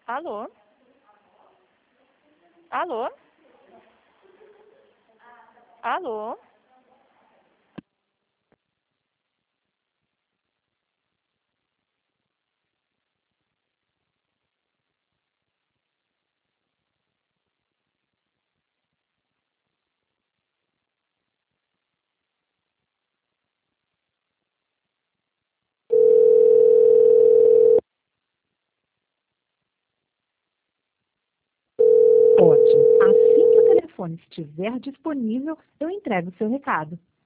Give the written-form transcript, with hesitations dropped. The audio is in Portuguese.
Alô? Alô? Alô? Ótimo. Assim que o telefone estiver disponível, eu entrego o seu recado.